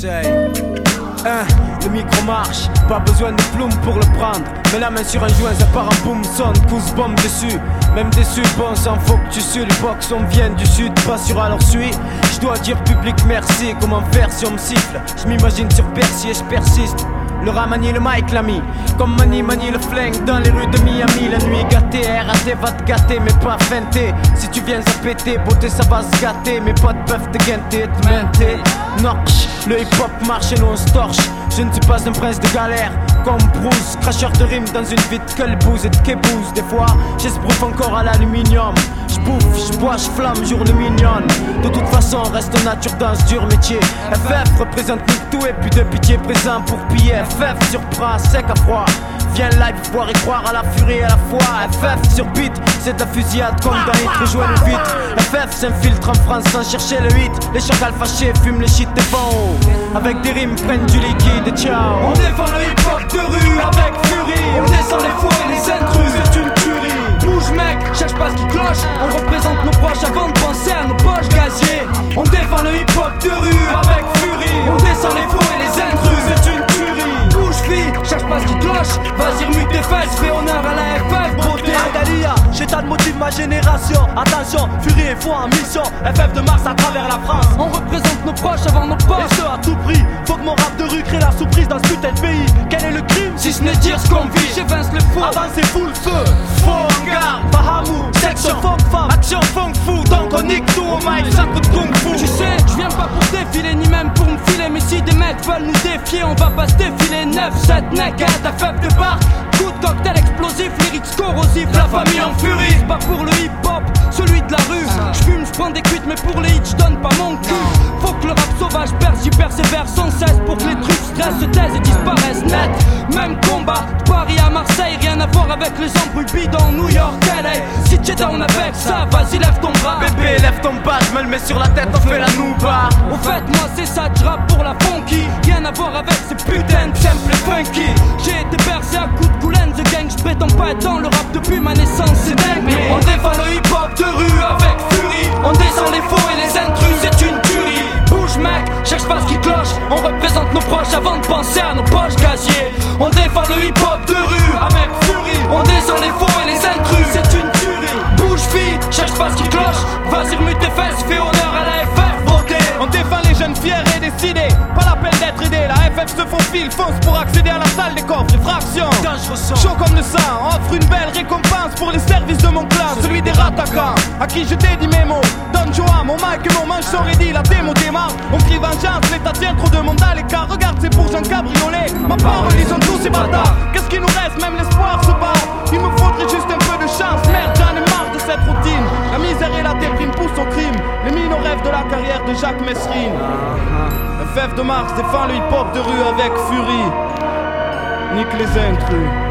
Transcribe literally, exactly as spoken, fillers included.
Marseille. Hein, le micro marche, pas besoin de plume pour le prendre. Mets la main sur un joint, ça part en boom, sonne, pousse bombe dessus. Même déçu, bon sang, faut que tu sues. Les box, on vient du sud, pas sûr alors suis. Je dois dire public merci, comment faire si on me siffle. Je m'imagine sur Percy et je persiste. Le rat manie le mic l'ami, comme Mani manie le flingue dans les rues de Miami. La nuit gâtée, R A T va te gâter mais pas feinter. Si tu viens à péter, beauté ça va se gâter. Mais pas de peuvent te guenter, te menter. Norch, le hip hop marche et nous on se torche. Je ne suis pas un prince de galère comme Bruce, cracheur de rimes dans une vie de colbouse et de kébouse. Des fois, j'esbrouffe encore à l'aluminium. J'bouffe, j'bois, j'flamme, journée mignonne. De toute façon, reste nature dans ce dur métier. F F représente nous tout et puis de pitié présent pour piller. F F surprend, sec à froid. Viens live, voir et croire à la furie à la fois. F F sur beat, c'est de la fusillade comme dans Hit, rejoignez le vite. F F s'infiltre en France sans chercher le hit. Les chacals fâchés fument les shit des fonds. Avec des rimes prennent du liquide et ciao. On défend le hip hop de rue avec furie. On descend les fous et les intrus, c'est une tuerie. Bouge mec, cherche pas ce qui cloche. On représente nos proches avant de penser à nos poches gaziers. On défend le hip hop de rue avec furie. On descend les fous et les intrus, c'est une tuerie. Bouge fille, cherche pas ce qui cloche. Vas-y remue tes fesses, fais honneur à la F F, beauté. Adalia, j'ai tant de motifs ma génération. Attention, furie et foi en mission. F F de Mars à travers la France. On représente nos proches avant nos poches. Et ce à tout prix, faut que mon rap de rue crée la surprise dans ce putain de pays. Quel est le crime si ce n'est dire ce qu'on vit? J'évince le faux. Avant c'est full feu. Faux en garde, Fahamou, section funk femme. action funk fou, donc on nique tout au mic, ça coup de kung fu. Tu sais, je viens pas pour défiler ni même pour me filer. Mais si des mecs veulent nous défier, on va pas se défiler. Neuf, sept naked, à faible de barque. Coup de cocktail explosif, lyrics corrosifs. La famille en furie, c'est pas pour le hip hop, celui de la rue. J'fume, j'prends des cuites, mais pour les hits, j'donne pas mon cul. Faut que le rap sauvage perce, j'y persévère sans cesse. Pour que les trucs stressent, se taisent et disparaissent net. Même combat, de Paris à Marseille, rien à voir avec les embrouilles bidons New York, L A. Si t'es down avec ça, vas-y lève ton bras. Bébé lève ton bas, je me le mets sur la tête, on fait la nouba. Au fait moi c'est ça, j'rappe pour la funky. Rien à voir avec ces putains de samples funky. J'ai été bercé à coups de coulaine the gang. J'prétends pas être dans le rap depuis ma naissance, c'est dingue. Mais on défend le hip hop de rue avec furie. On descend les faux et les intrus, c'est une tuerie. Bouge mec, cherche pas ce qui cloche. On représente nos proches avant de penser à nos poches gaziers. On défend le hip hop de rue avec furie. On descend les faux et les intrus, c'est une tuerie. Bouge fille, cherche pas ce qui cloche. Vas-y remue tes fesses, fais honneur à la F F, beauté. On défend les jeunes fiers et décidés, pas la peine d'être aidé. La F F se faufile, fonce pour accéder à la salle des coffres et fractions. Chaud comme le sang, offre une belle récompense pour les services de mon clan, celui des rattaquants, à qui je dédie mes mots. Donne joie, mon mic et mon manche sont ready, la démo démarre. On crie vengeance, l'état tient trop de monde à l'écart. Regarde, c'est pour un cabriolet, ma parole, ils sont tous ces bâtards. Qu'est-ce qui nous reste, même l'espoir se bat. Il me faudrait juste un peu de chance, merde, j'en ai marre de cette routine. La misère et la déprime poussent au crime. Les mines au rêve de la carrière de Jacques Messrine. F F de Mars défend le hip-hop de rue avec furie. Nique les intrus.